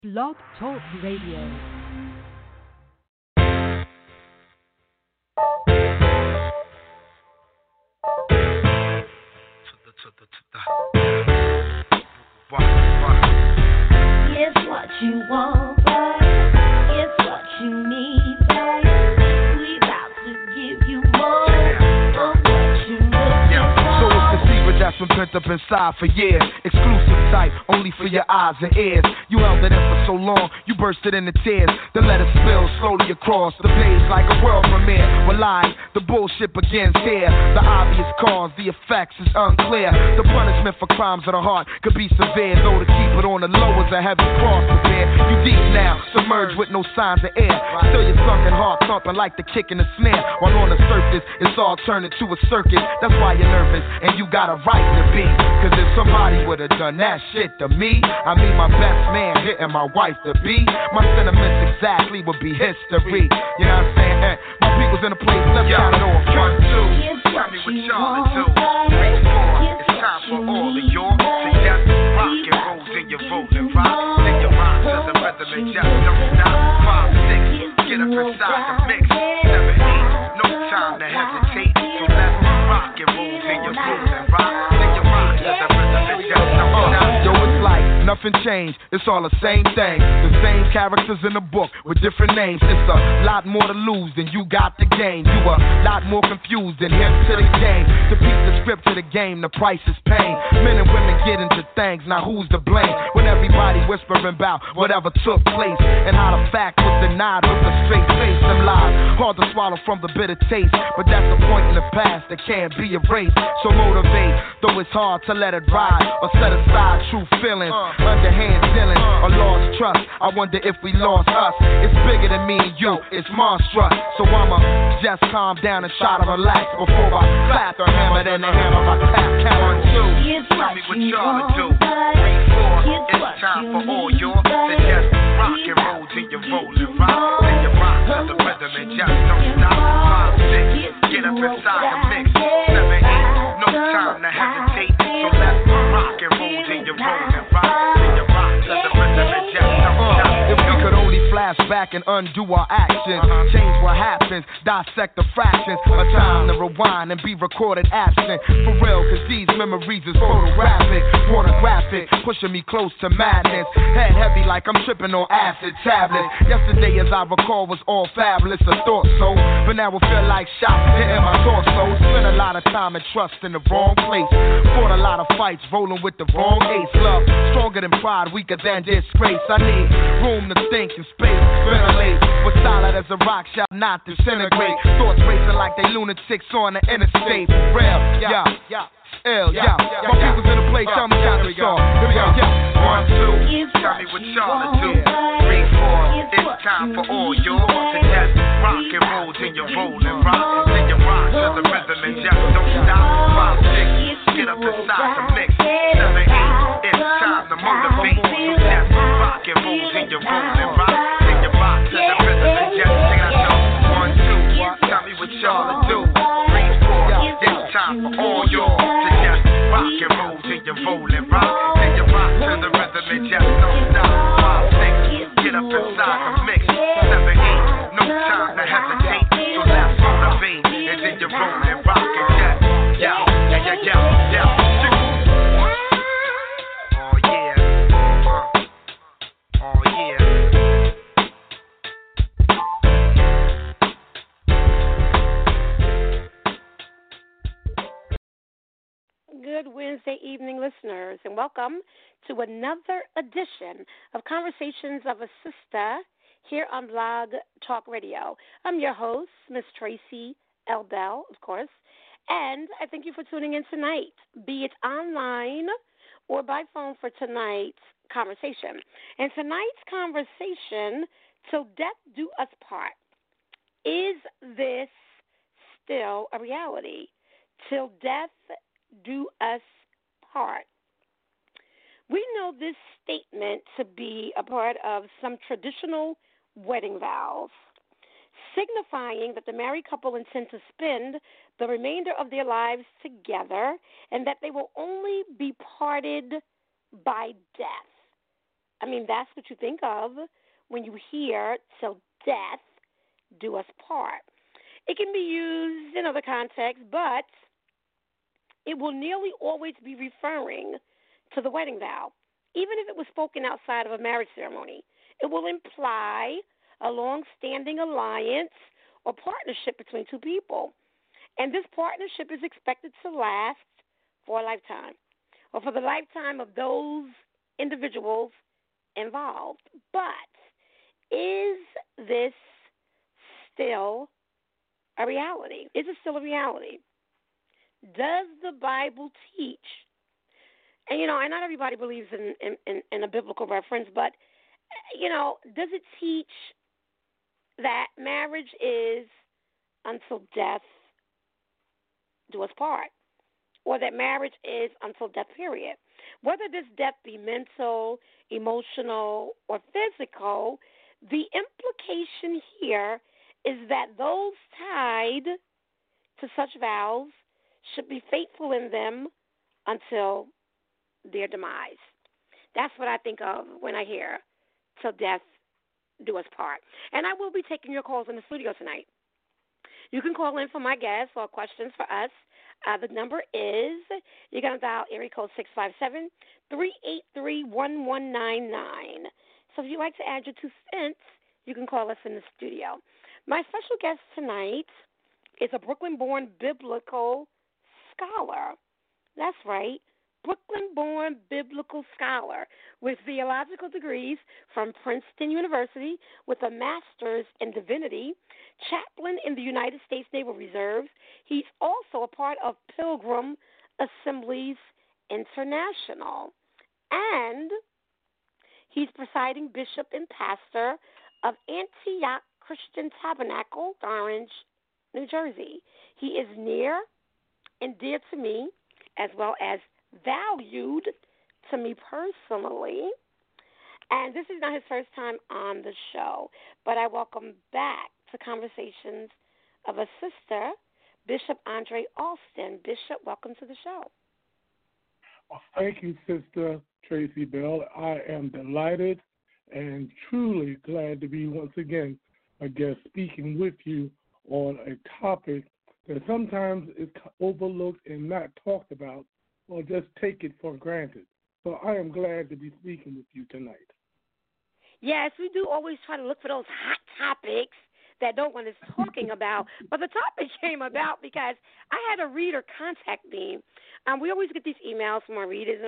Blog Talk Radio. It's what you want, babe. It's what you need, babe. We about to give you more of what you looking for. So it's the secret that's been pent up inside for years. Exclusive type, only for your eyes and ears. You held it in for so long, you bursted into tears. Then let it spill slowly across the page like a world premiere. When lies, the bullshit begins here. The obvious cause, the effects is unclear. The punishment for crimes of the heart could be severe, though to keep it on the low is a heavy cross to bear. You deep now, submerged with no signs of air. Still your sunken heart thumping like the kick in the snare. While on the surface, it's all turned into a circus. That's why you're nervous, and you got a right to be. Cause if somebody would've done that shit to me, I mean my best man hitting my wife to be, my sentiments exactly would be history. You know what I'm saying? My people's in a place, let's count it off. 1, 2, tell me what y'all do. 3, 4, it's time for all of your suggest rock and roll, then you roll and rock. Then you rock to the rhythm and just don't stop. 5, 6, get up inside the mix. 7, 8, no time to hesitate. So let's rock and roll, then you roll and rock. Then you rock to the rhythm and just don't stop. Yo, it's like nothing changed, it's all the same thing. The same characters in the book with different names. It's a lot more to lose than you got to gain. You a lot more confused than hip to the game. To beat the script to the game, the price is pain. Men and women get into things, now who's to blame? When everybody whispering about whatever took place, and how the fact was denied with a straight face. Them lies, hard to swallow from the bitter taste, but that's a point in the past that can't be erased. So motivate, though it's hard to let it ride, or set aside true feelings, underhand dealing, or lost trust. I wonder if we lost us. It's bigger than me and you, it's monstrous. So I'ma just calm down and try to relax before I clap the hammer, then the hammer I tap. Count 1, 2, tell me what y'all to do. 3, 4, it's time for all your to just rock and roll till you roll and rock. Then you rock to the rhythm and just don't stop. 5, 6, get up inside the mix. 7, 8, no time to hesitate. So let's rock and roll till you roll and rock. Then you rock to the rhythm and just don't stop. If we could only flash back and undo our actions, change what happens, dissect the fractions. A time to rewind and be recorded absent. For real, cause these memories is photographic, pornographic, pushing me close to madness. Head heavy like I'm tripping on acid tablets. Yesterday, as I recall, was all fabulous, I thought so. But now it feel like shots hitting my torso. Spent a lot of time and trust in the wrong place. Fought a lot of fights, rolling with the wrong ace. Love, stronger than pride, weaker than disgrace. I need room to think and space, ventilate. But solid as a rock shall not disintegrate. Thoughts racing like they lunatics on the interstate. Real, yeah. Ill, yeah. My people's in the place, tell me how to song. Here we go, yeah. 1, 2, tell me what y'all to do. 3, 4, it's time for all your to just rock and roll, then you roll and rock. Then you rock to the rhythm and just don't stop. 5, 6, get up inside the mix. 7, 8, it's time to motivate. So just rock and roll, then you roll and rock. Then you rock to the rhythm and just check it out. 1, 2, tell me what y'all to do. 3, 4, it's time for all your to just rock and roll till you roll and rock. Then you rock to the rhythm and just don't stop. 5, 6, get up inside the mix. 7, 8, no time to hesitate. So let's motivate and then you roll and rock and just yeah. Oh yeah. Oh yeah. Good Wednesday evening, listeners, and welcome to another edition of Conversations of a Sister here on Blog Talk Radio. I'm your host, Miss Tracy L. Bell, of course, and I thank you for tuning in tonight, be it online or by phone for tonight's conversation. And tonight's conversation, Till Death Do Us Part. Is this still a reality? Till death do us part. We know this statement to be a part of some traditional wedding vows, signifying that the married couple intend to spend the remainder of their lives together and that they will only be parted by death. I mean, that's what you think of when you hear "till death do us part." It can be used in other contexts, but it will nearly always be referring to the wedding vow. Even if it was spoken outside of a marriage ceremony, it will imply a long-standing alliance or partnership between two people. And this partnership is expected to last for a lifetime, or for the lifetime of those individuals involved. But is this still a reality? Is it still a reality? Does the Bible teach? And and not everybody believes in a biblical reference, but does it teach that marriage is until death do us part, or that marriage is until death, period? Whether this death be mental, emotional, or physical, the implication here is that those tied to such vows should be faithful in them until their demise. That's what I think of when I hear "till death do us part." And I will be taking your calls in the studio tonight. You can call in for my guests or questions for us. The number is, you're going to dial area code 657-383-1199. So if you'd like to add your 2 cents, you can call us in the studio. My special guest tonight is a Brooklyn-born biblical scholar. That's right, Brooklyn-born biblical scholar with theological degrees from Princeton University, with a master's in divinity, chaplain in the United States Naval Reserve. He's also a part of Pilgrim Assemblies International, and he's presiding bishop and pastor of Antioch Christian Tabernacle, Orange, New Jersey. He is near and dear to me, as well as valued to me personally. And this is not his first time on the show, but I welcome back to Conversations of a Sister, Bishop Andre Alston. Bishop, welcome to the show. Well, thank you, Sister Tracy Bell. I am delighted and truly glad to be once again a guest speaking with you on a topic that sometimes is overlooked and not talked about, or just take it for granted. So I am glad to be speaking with you tonight. Yes, we do always try to look for those hot topics that no one is talking about. But the topic came about because I had a reader contact me. We always get these emails from our readers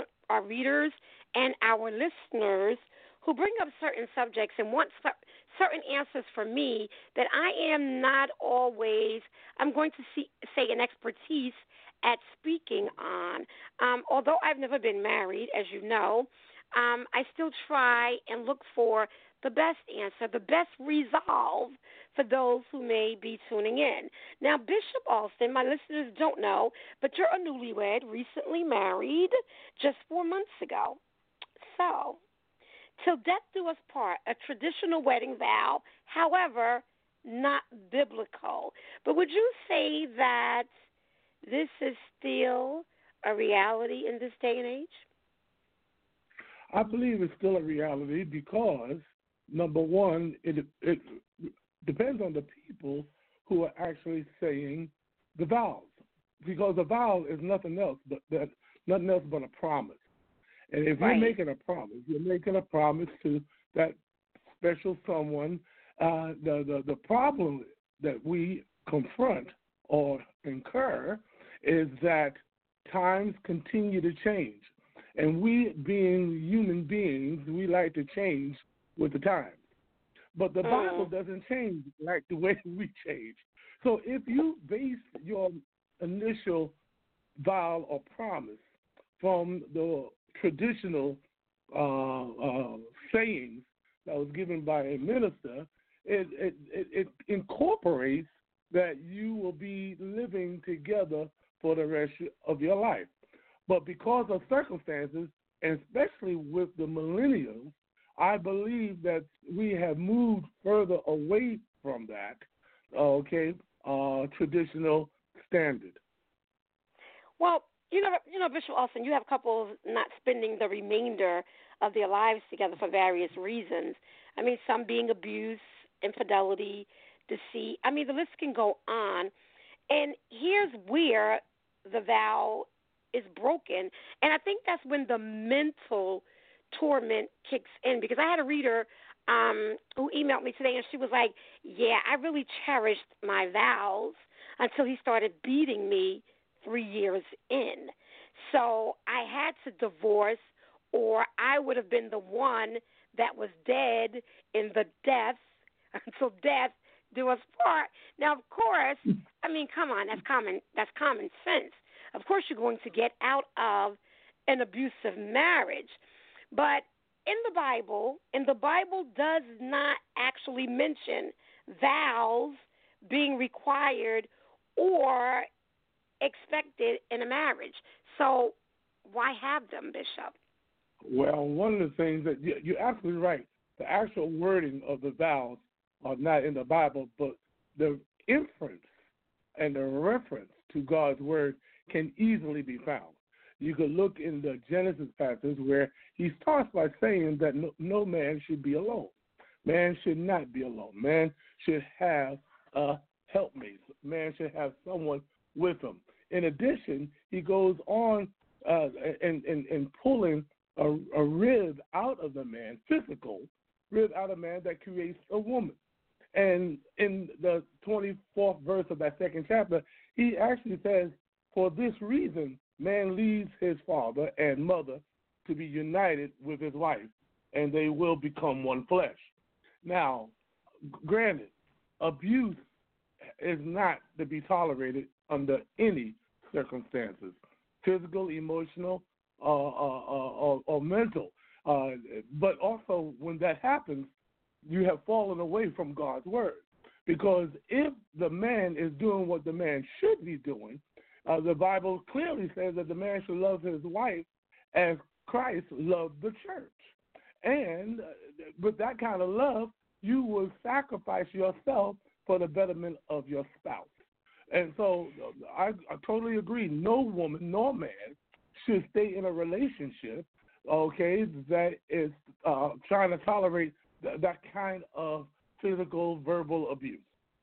and our listeners who bring up certain subjects and want certain answers from me that I am not always, I'm going to say, an expertise at speaking on. Although I've never been married, as you know, I still try and look for the best answer, the best resolve for those who may be tuning in. Now, Bishop Alston, my listeners don't know, but you're a newlywed, recently married, just 4 months ago. So, till death do us part, a traditional wedding vow, however, not biblical. But would you say that this is still a reality in this day and age? I believe it's still a reality because, number one, it depends on the people who are actually saying the vows, because a vow is nothing else but a promise. And if you're making a promise, you're making a promise to that special someone. The problem that we confront or incur is that times continue to change. And we, being human beings, we like to change with the times. But the Bible doesn't change like the way we change. So if you base your initial vow or promise from the traditional sayings that was given by a minister, it incorporates that you will be living together for the rest of your life. But because of circumstances, and especially with the millennials, I believe that we have moved further away from that, traditional standard. Well, Bishop Austin, you have couples not spending the remainder of their lives together for various reasons. I mean, some being abuse, infidelity, deceit. I mean, the list can go on. And here's where the vow is broken. And I think that's when the mental torment kicks in. Because I had a reader who emailed me today, and she was like, yeah, I really cherished my vows until he started beating me 3 years in. So I had to divorce, or I would have been the one that was dead in the death until death do us part. Now, of course, I mean, come on, that's common sense. Of course, you're going to get out of an abusive marriage. But in the Bible does not actually mention vows being required or expected in a marriage. So why have them, Bishop? Well, one of the things that you're absolutely right. The actual wording of the vows are not in the Bible, but the inference and the reference to God's word can easily be found. You could look in the Genesis passage where he starts by saying that no man should be alone. Man should not be alone. Man should have a helpmate. Man should have someone with him. In addition, he goes on and pulling a rib out of the man, physical rib out of man that creates a woman. And in the 24th verse of that second chapter, he actually says, for this reason, man leaves his father and mother to be united with his wife, and they will become one flesh. Now, granted, abuse is not to be tolerated under any circumstances, physical, emotional, or mental. But also, when that happens, you have fallen away from God's word. Because if the man is doing what the man should be doing, the Bible clearly says that the man should love his wife as Christ loved the church. And with that kind of love, you will sacrifice yourself for the betterment of your spouse. And so I totally agree. No woman nor man should stay in a relationship, okay, that is trying to tolerate that kind of physical, verbal abuse.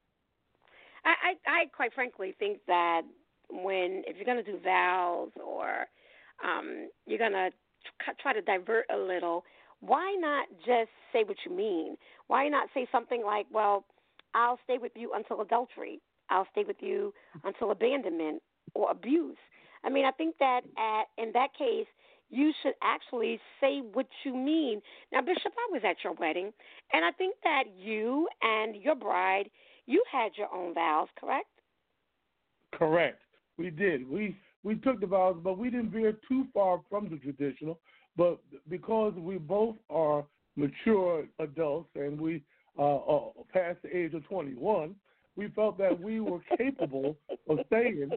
I quite frankly think that if you're going to do vows or you're going to try to divert a little, why not just say what you mean? Why not say something like, well, I'll stay with you until adultery. I'll stay with you until abandonment or abuse. I mean, I think that in that case, you should actually say what you mean. Now, Bishop, I was at your wedding, and I think that you and your bride, you had your own vows, correct? Correct. We did. We took the vows, but we didn't veer too far from the traditional. But because we both are mature adults and we are past the age of 21, we felt that we were capable of saying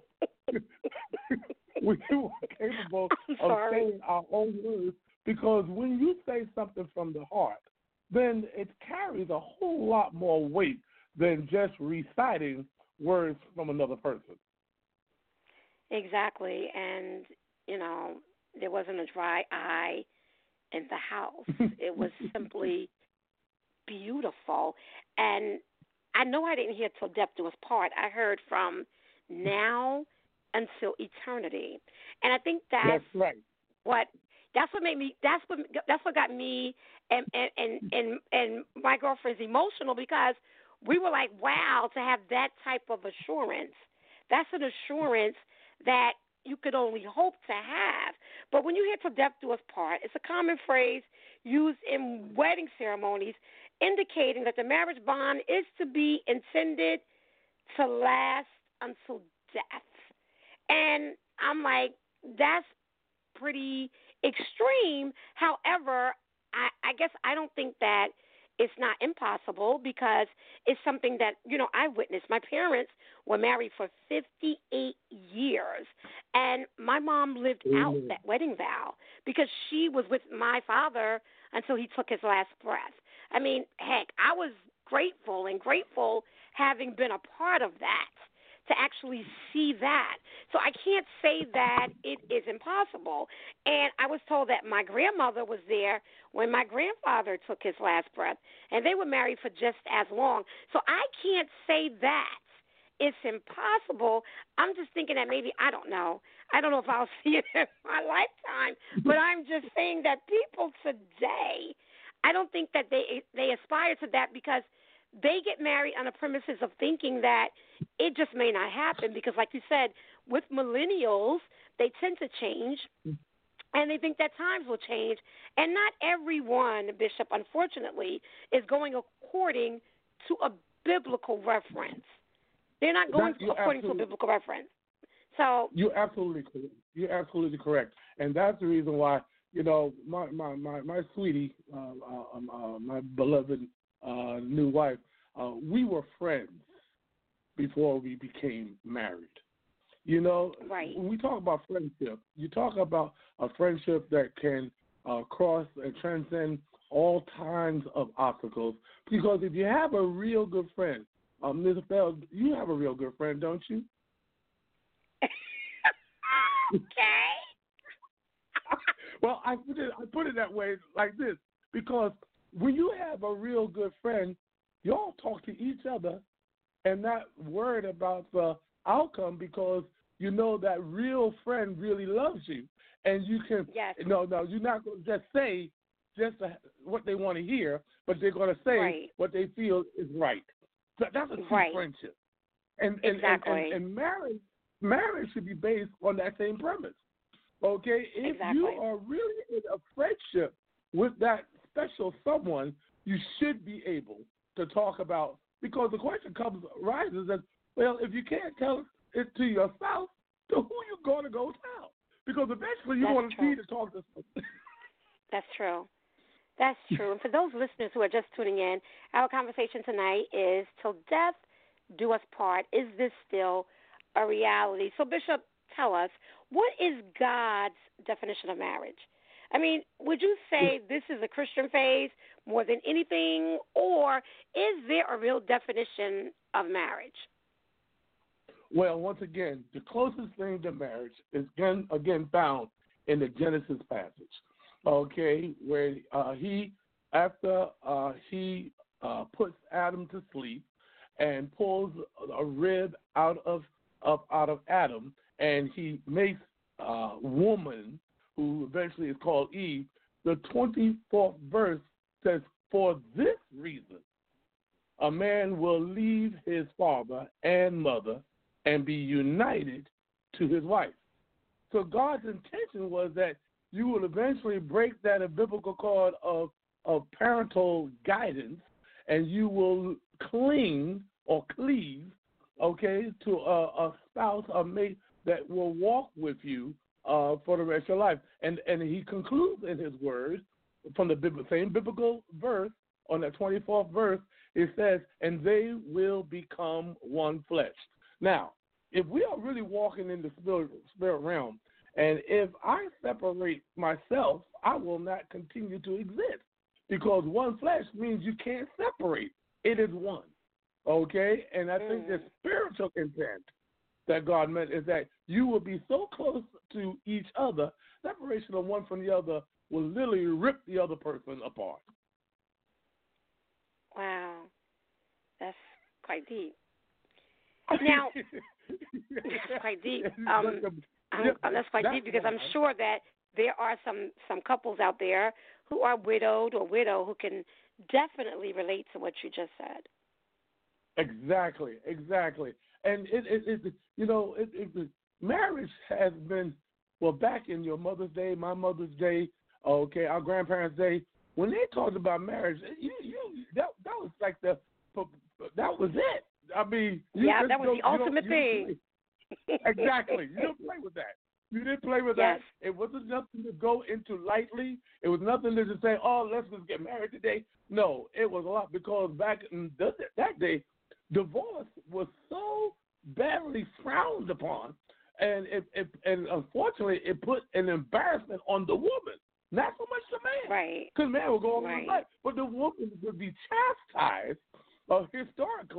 saying our own words, because when you say something from the heart, then it carries a whole lot more weight than just reciting words from another person. Exactly. And, there wasn't a dry eye in the house. It was simply beautiful. And I know I didn't hear till death do us part. I heard from now until eternity. And I think that's right. That's what got me and my girlfriends emotional, because we were like, wow, to have that type of assurance. That's an assurance that you could only hope to have. But when you hear till death do us part, it's a common phrase used in wedding ceremonies indicating that the marriage bond is to be intended to last until death. And I'm like, that's pretty extreme. However, I guess I don't think that it's not impossible, because it's something that, I witnessed. My parents were married for 58 years, and my mom lived out that wedding vow because she was with my father until he took his last breath. I mean, heck, I was grateful having been a part of that, to actually see that. So I can't say that it is impossible. And I was told that my grandmother was there when my grandfather took his last breath, and they were married for just as long. So I can't say that it's impossible. I'm just thinking that maybe, I don't know if I'll see it in my lifetime, but I'm just saying that people today, I don't think that they aspire to that because they get married on the premises of thinking that it just may not happen because, like you said, with millennials, they tend to change, and they think that times will change. And not everyone, Bishop, unfortunately, is going according to a biblical reference. They're not going according to a biblical reference. So you're absolutely correct. You're absolutely correct, and that's the reason why my sweetie, my beloved new wife, we were friends before we became married. Right. When we talk about friendship, you talk about a friendship that can cross and transcend all kinds of obstacles. Because if you have a real good friend, Ms. Feld, you have a real good friend, don't you? Okay. Well, I put it that way like this because when you have a real good friend, y'all talk to each other and not worried about the outcome because you know that real friend really loves you, and you can. Yes. No, you're not going to just say what they want to hear, but they're going to say what they feel is right. So that's a true friendship. And exactly. And marriage should be based on that same premise. Okay? If you are really in a friendship with that special someone, you should be able to talk about, because the question rises that, well, if you can't tell it to your spouse, to who you going to go tell? Because eventually you're going to need to talk to someone. That's true. That's true. And for those listeners who are just tuning in, our conversation tonight is Till Death Do Us Part. Is this still a reality? So, Bishop, tell us, what is God's definition of marriage? I mean, would you say this is a Christian phase more than anything, or is there a real definition of marriage? Well, once again, the closest thing to marriage is again found in the Genesis passage. Okay, where after he puts Adam to sleep and pulls a rib out of Adam, and he makes woman, who eventually is called Eve. The 24th verse says, "For this reason, a man will leave his father and mother and be united to his wife." So God's intention was that you will eventually break that biblical cord of parental guidance, and you will cling or cleave, okay, to a spouse, a mate that will walk with you for the rest of your life. And he concludes in his words from the same biblical verse, on that 24th verse, it says, "And they will become one flesh." Now, if we are really walking in the spirit realm, and if I separate myself, I will not continue to exist, because one flesh means you can't separate. It is one, okay? And I think the spiritual intent that God meant is that you will be so close to each other, separation of one from the other will literally rip the other person apart. Wow. That's quite deep. Now, that's quite deep. That's quite deep, because I'm sure that there are some couples out there who are widowed or widow who can definitely relate to what you just said. Exactly. And marriage has been, well, back in your mother's day, my mother's day, okay, our grandparents' day, when they talked about marriage, that was like that was it. I mean, that was the ultimate thing. Exactly. You didn't play with that. That. It wasn't nothing to go into lightly. It was nothing to just say, "Oh, let's just get married today." No, it was a lot, because back in that day, divorce was so badly frowned upon, and unfortunately, it put an embarrassment on the woman, not so much the man. Right. Because man would go on with his life, but the woman would be chastised historically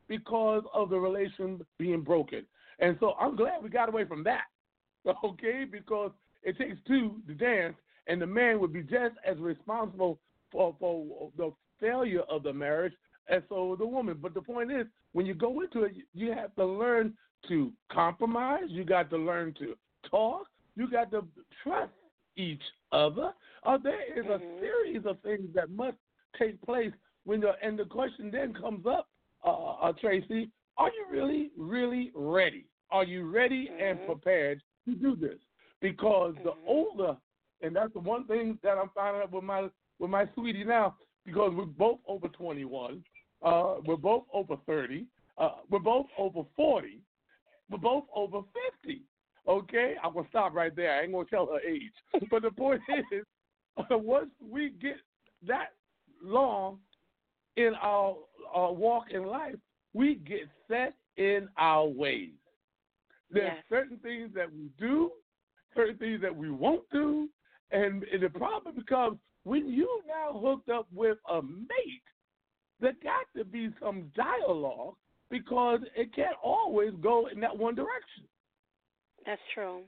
because of the relation being broken. And so I'm glad we got away from that, okay, because it takes two to dance, and the man would be just as responsible for the failure of the marriage as so the woman. But the point is, when you go into it, you have to learn to compromise. You got to learn to talk. You got to trust each other. There is a series of things that must take place and the question then comes up, Tracy, are you really, really ready? Are you ready and prepared to do this? Because the older, and that's the one thing that I'm finding out with my sweetie now, because we're both over 21, we're both over 30, we're both over 40, we're both over 50. Okay, I'm gonna stop right there. I ain't gonna tell her age, but the point is, once we get that long in our walk in life, we get set in our ways. There's certain things that we do, certain things that we won't do, and the problem becomes when you now hooked up with a mate, there got to be some dialogue because it can't always go in that one direction. That's true.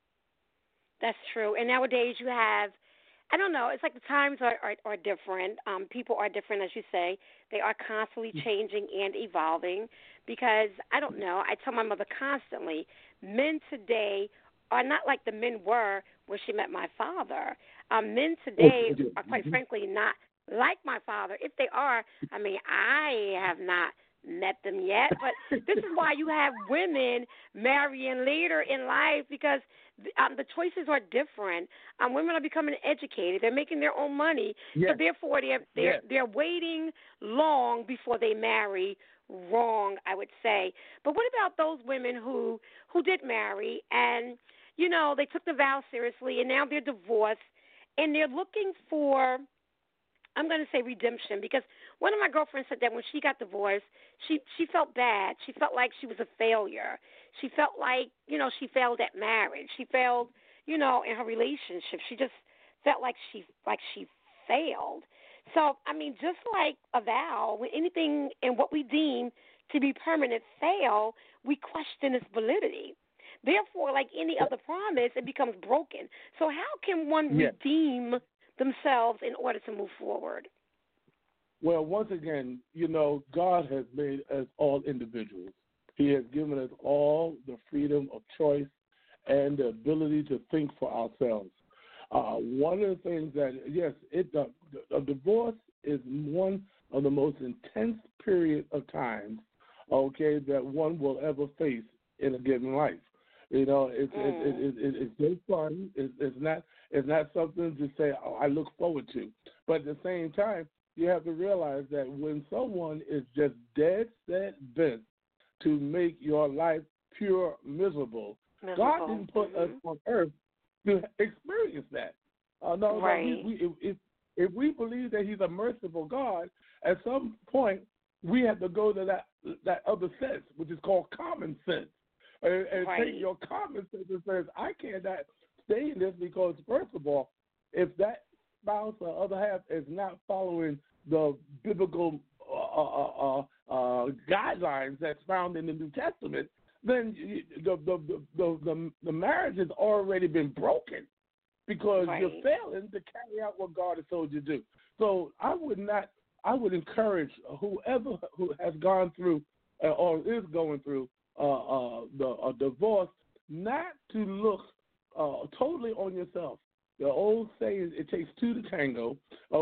That's true. And nowadays you have, I don't know, it's like the times are different. People are different, as you say. They are constantly changing and evolving because, I don't know, I tell my mother constantly, men today are not like the men were when she met my father. Men today are, quite frankly, not like my father. If they are, I mean, I have not met them yet, but this is why you have women marrying later in life because the choices are different. Women are becoming educated; they're making their own money, so therefore they're waiting long before they marry. Wrong, I would say. But what about those women who did marry and they took the vow seriously and now they're divorced and they're looking for, I'm going to say redemption, because one of my girlfriends said that when she got divorced, she felt bad. She felt like she was a failure. She felt like, she failed at marriage. She failed, in her relationship. She just felt like she failed. So, I mean, just like a vow, when anything in what we deem to be permanent fail, we question its validity. Therefore, like any other promise, it becomes broken. So how can one redeem themselves in order to move forward? Well, once again, God has made us all individuals. He has given us all the freedom of choice and the ability to think for ourselves. One of the things that, a divorce is one of the most intense period of times, that one will ever face in a given life. It's no fun. It's not something to say, I look forward to. But at the same time, you have to realize that when someone is just dead set bent to make your life pure miserable, God didn't put us on earth to experience that. If we believe that He's a merciful God, at some point we have to go to that other sense, which is called common sense, and take your common sense and says, I cannot stay in this because, first of all, if that spouse or other half is not following the biblical guidelines that's found in the New Testament, then the marriage has already been broken because you're failing to carry out what God has told you to do. So I would encourage whoever who has gone through or is going through a divorce not to look totally on yourself. The old saying, it takes two to tango,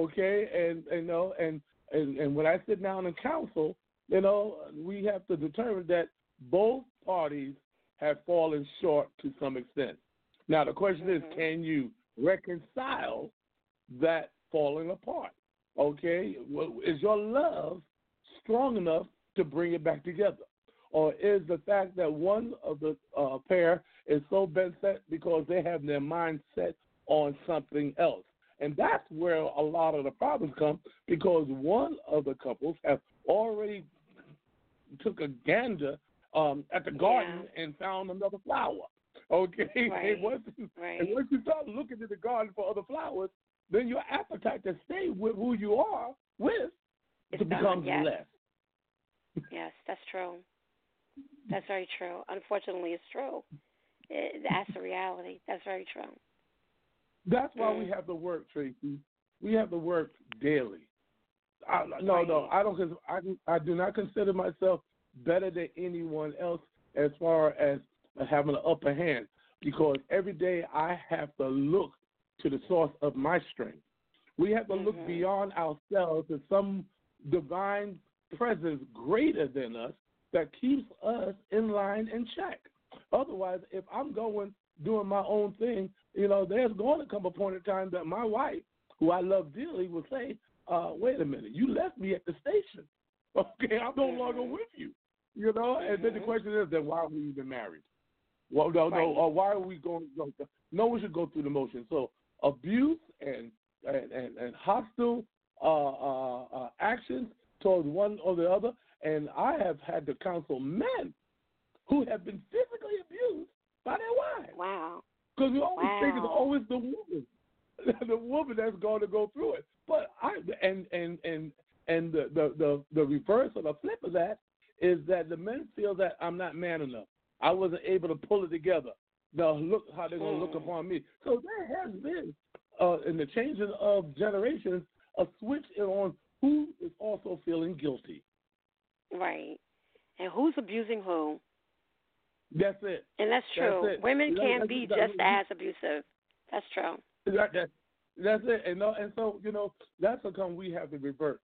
and when I sit down and counsel, we have to determine that both parties have fallen short to some extent. Now, the question is, can you reconcile that falling apart? Is your love strong enough to bring it back together? Or is the fact that one of the pair is so bent set because they have their mind set on something else? And that's where a lot of the problems come, because one of the couples have already took a gander at the garden and found another flower. And once you start looking at the garden for other flowers, then your appetite to stay with who you are with becomes less. Yes, that's true. That's very true. Unfortunately, it's true. That's the reality. That's very true. That's why we Mm. have to work, Tracy. We have to work daily. No, Right. no, I don't. I do not consider myself better than anyone else as far as having an upper hand, because every day I have to look to the source of my strength. We have to look Mhm. beyond ourselves to some divine presence greater than us that keeps us in line and check. Otherwise, if I'm going doing my own thing, there's going to come a point in time that my wife, who I love dearly, will say, wait a minute, you left me at the station. Okay, I'm no longer Mhm. with you. And then the Mhm. question is, then why are we even married? Well, no, Right. or why are we going? No one should go through the motion. So abuse and hostile actions towards one or the other. And I have had to counsel men who have been physically abused by their wives, Wow. because we always think it's Wow. always the woman, the woman that's going to go through it. But the reverse or the flip of that is that the men feel that I'm not man enough. I wasn't able to pull it together. Now look how they're going to look upon me. So there has been, in the changing of generations, a switch on who is also feeling guilty. Right. And who's abusing who? That's it. And that's true. That's it. Women can be just as abusive. That's true. That's it. And so, that's how come we have to revert,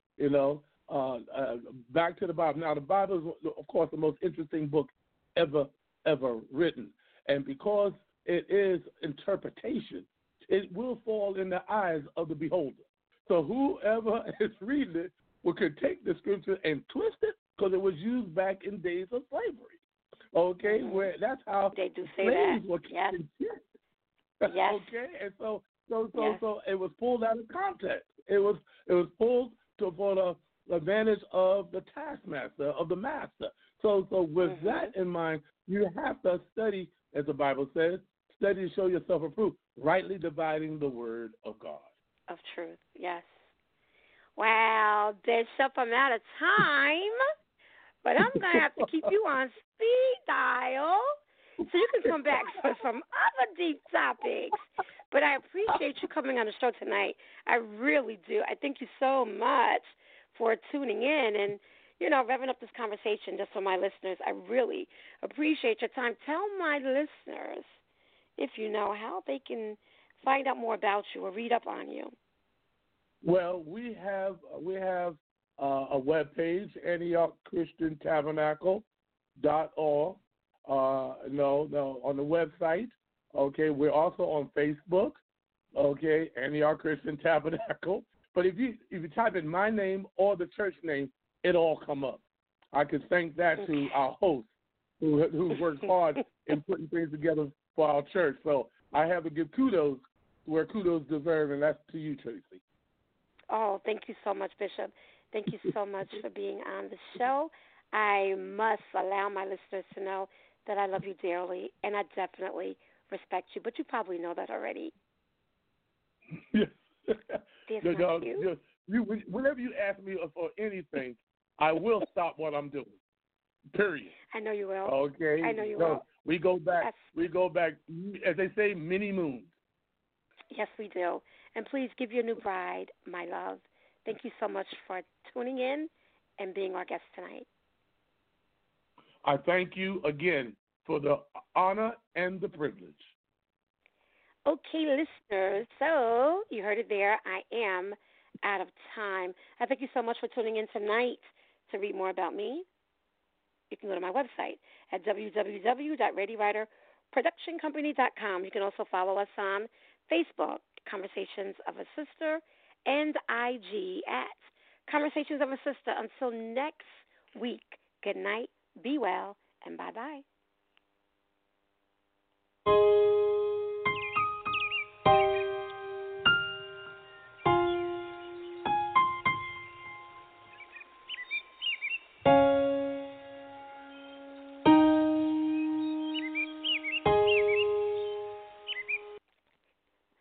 back to the Bible. Now, the Bible is, of course, the most interesting book ever written. And because it is interpretation, it will fall in the eyes of the beholder. So whoever is reading it could take the scripture and twist it, because it was used back in days of slavery. Okay, Mhm. where that's how They do say slaves that. were Yes. kept. Yes. Okay, and so Yes. it was pulled out of context. It was pulled for the advantage of the taskmaster, of the master. So with Mhm. that in mind, you have to study, as the Bible says, study to show yourself approved, rightly dividing the word of God. Of truth. Yes. Wow, Bishop, I'm out of time, but I'm going to have to keep you on speed dial so you can come back for some other deep topics. But I appreciate you coming on the show tonight. I really do. I thank you so much for tuning in and, revving up this conversation just for my listeners. I really appreciate your time. Tell my listeners, if you know, how they can find out more about you or read up on you. Well, we have a web page, AntiochChristianTabernacle.org. No, on the website. Okay, we're also on Facebook. Okay, Antioch Christian Tabernacle. But if you type in my name or the church name, it'll all come up. I could thank that to our host who worked hard in putting things together for our church. So I have to give kudos where kudos deserve, and that's to you, Tracy. Oh, thank you so much, Bishop. Thank you so much for being on the show. I must allow my listeners to know that I love you dearly, and I definitely respect you, but you probably know that already. Yes. Whenever you ask me for anything, I will stop what I'm doing. Period. I know you will. Okay. I know you will. We go back. Yes. We go back, as they say, many moons. Yes, we do. And please give your new bride my love. Thank you so much for tuning in and being our guest tonight. I thank you again for the honor and the privilege. Okay, listeners, so you heard it there. I am out of time. I thank you so much for tuning in tonight. To read more about me, you can go to my website at www.radiowriterproductioncompany.com. You can also follow us on Facebook, Conversations of a Sister, and IG at Conversations of a Sister. Until next week, good night, be well, and bye-bye.